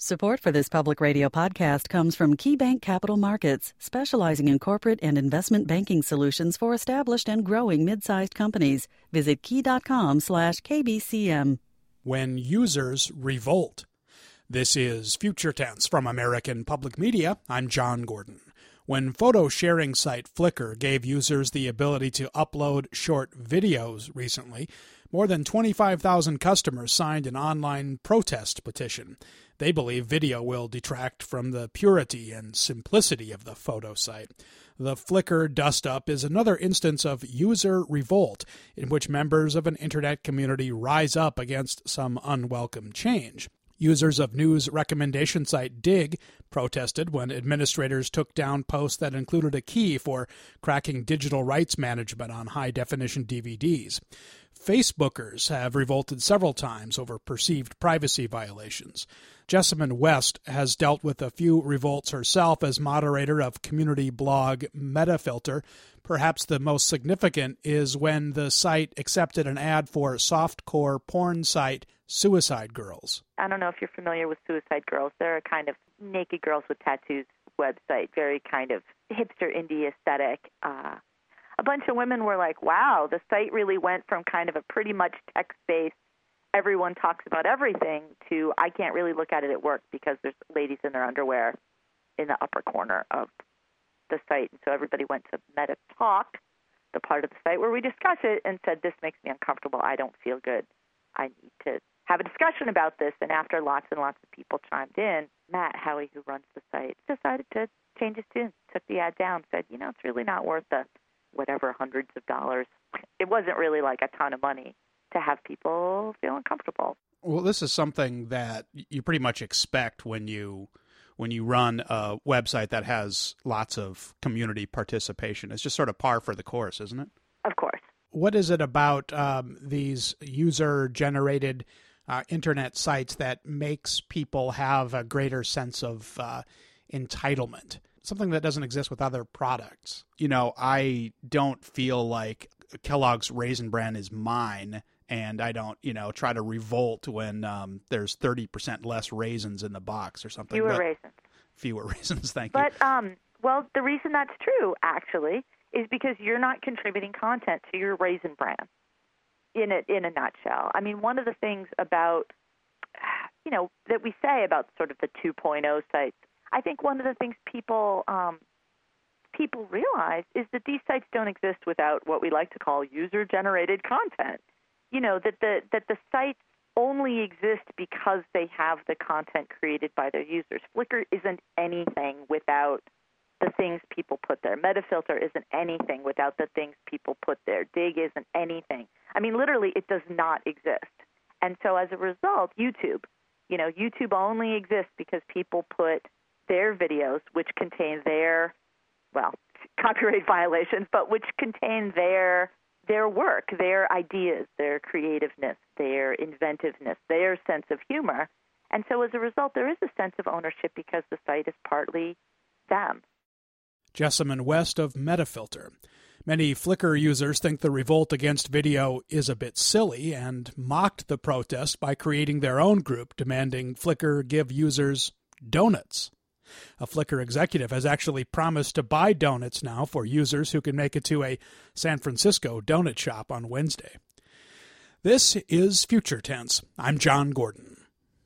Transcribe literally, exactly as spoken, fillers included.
Support for this public radio podcast comes from KeyBank Capital Markets, specializing in corporate and investment banking solutions for established and growing mid-sized companies. Visit key.com slash KBCM. When users revolt. This is Future Tense from American Public Media. I'm John Gordon. When photo sharing site Flickr gave users the ability to upload short videos recently, more than twenty-five thousand customers signed an online protest petition. They believe video will detract from the purity and simplicity of the photo site. The Flickr dust-up is another instance of user revolt, in which members of an internet community rise up against some unwelcome change. Users of news recommendation site Digg protested when administrators took down posts that included a key for cracking digital rights management on high-definition D V Ds. Facebookers have revolted several times over perceived privacy violations. Jessamyn West has dealt with a few revolts herself as moderator of community blog Metafilter. Perhaps the most significant is when the site accepted an ad for softcore porn site Suicide Girls. I don't know if you're familiar with Suicide Girls. They're a kind of naked girls with tattoos website, very kind of hipster indie aesthetic. Uh, a bunch of women were like, wow, the site really went from kind of a pretty much text-based, everyone talks about everything, to I can't really look at it at work because there's ladies in their underwear in the upper corner of the site. And so everybody went to Meta Talk, the part of the site where we discuss it, and said, this makes me uncomfortable. I don't feel good. I need to have a discussion about this. And after lots and lots of people chimed in, Matt Howie, who runs the site, decided to change his tune, took the ad down, said, you know, it's really not worth the whatever hundreds of dollars. It wasn't really like a ton of money to have people feel uncomfortable. Well, this is something that you pretty much expect when you when you run a website that has lots of community participation. It's just sort of par for the course, isn't it? Of course. What is it about um, these user-generated uh, internet sites that makes people have a greater sense of uh, entitlement? Something that doesn't exist with other products. You know, I don't feel like Kellogg's Raisin Bran is mine, and I don't, you know, try to revolt when um, there's thirty percent less raisins in the box or something. Fewer but, raisins. Fewer raisins, thank but, you. But, um, well, the reason that's true, actually, is because you're not contributing content to your Raisin Bran in a, in a nutshell. I mean, one of the things about, you know, that we say about sort of the two point oh sites, I think one of the things people um, people realize is that these sites don't exist without what we like to call user-generated content. You know, that the that the sites only exist because they have the content created by their users. Flickr isn't anything without the things people put there. Metafilter isn't anything without the things people put there. Digg isn't anything. I mean, literally, it does not exist. And so as a result, YouTube, you know, YouTube only exists because people put their videos, which contain their, well, copyright violations, but which contain their their work, their ideas, their creativeness, their inventiveness, their sense of humor. And so as a result, there is a sense of ownership because the site is partly them. Jessamyn West of Metafilter. Many Flickr users think the revolt against video is a bit silly and mocked the protest by creating their own group demanding Flickr give users donuts. A Flickr executive has actually promised to buy donuts now for users who can make it to a San Francisco donut shop on Wednesday. This is Future Tense. I'm John Gordon.